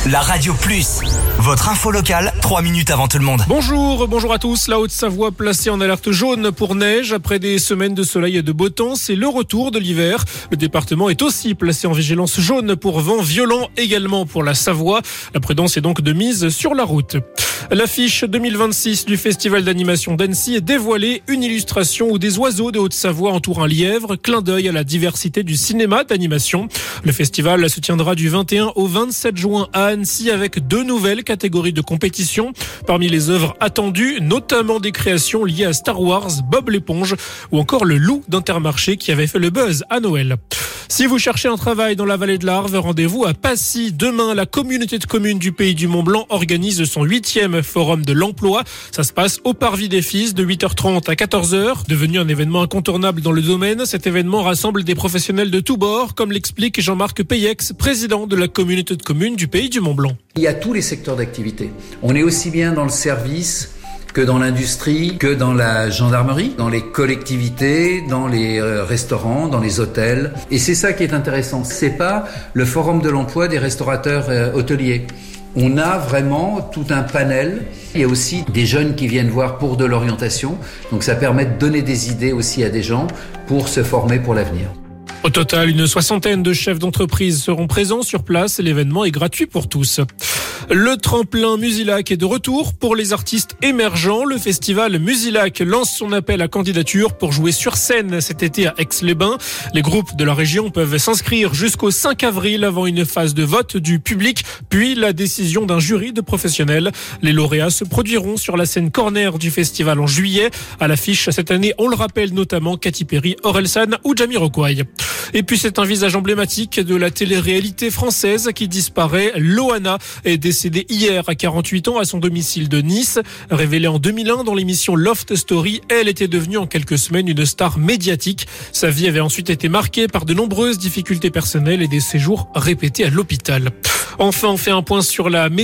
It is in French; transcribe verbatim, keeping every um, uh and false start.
La Radio Plus, votre info locale, trois minutes avant tout le monde. Bonjour, bonjour à tous. La Haute-Savoie placée en alerte jaune pour neige. Après des semaines de soleil et de beau temps, c'est le retour de l'hiver. Le département est aussi placé en vigilance jaune pour vent violent, également pour la Savoie. La prudence est donc de mise sur la route. L'affiche deux mille vingt-six du Festival d'animation d'Annecy est dévoilée. Une illustration où des oiseaux de Haute-Savoie entourent un lièvre. Clin d'œil à la diversité du cinéma d'animation. Le festival se tiendra du vingt et un au vingt-sept juin à Annecy avec deux nouvelles catégories de compétition. Parmi les œuvres attendues, notamment des créations liées à Star Wars, Bob l'éponge ou encore le loup d'Intermarché qui avait fait le buzz à Noël. Si vous cherchez un travail dans la vallée de l'Arve, rendez-vous à Passy. Demain, la communauté de communes du Pays du Mont-Blanc organise son huitième forum de l'emploi. Ça se passe au Parvis des Fils de huit heures trente à quatorze heures. Devenu un événement incontournable dans le domaine, cet événement rassemble des professionnels de tous bords, comme l'explique Jean-Marc Payex, président de la communauté de communes du Pays du Mont-Blanc. Il y a tous les secteurs d'activité. On est aussi bien dans le service que dans l'industrie, que dans la gendarmerie, dans les collectivités, dans les euh, restaurants, dans les hôtels. Et c'est ça qui est intéressant. C'est pas le forum de l'emploi des restaurateurs euh, hôteliers. On a vraiment tout un panel. Il y a aussi des jeunes qui viennent voir pour de l'orientation. Donc ça permet de donner des idées aussi à des gens pour se former pour l'avenir. Au total, une soixantaine de chefs d'entreprise seront présents sur place. L'événement est gratuit pour tous. Le tremplin Musilac est de retour pour les artistes émergents. Le festival Musilac lance son appel à candidature pour jouer sur scène cet été à Aix-les-Bains. Les groupes de la région peuvent s'inscrire jusqu'au cinq avril avant une phase de vote du public, puis la décision d'un jury de professionnels. Les lauréats se produiront sur la scène corner du festival en juillet. À l'affiche cette année, on le rappelle notamment Katy Perry, Orelsan ou Jamiroquai. Et puis c'est un visage emblématique de la télé-réalité française qui disparaît. Loana est décédée hier à quarante-huit ans à son domicile de Nice. Révélée en deux mille un dans l'émission Loft Story, elle était devenue en quelques semaines une star médiatique. Sa vie avait ensuite été marquée par de nombreuses difficultés personnelles et des séjours répétés à l'hôpital. Enfin, on fait un point sur la météo.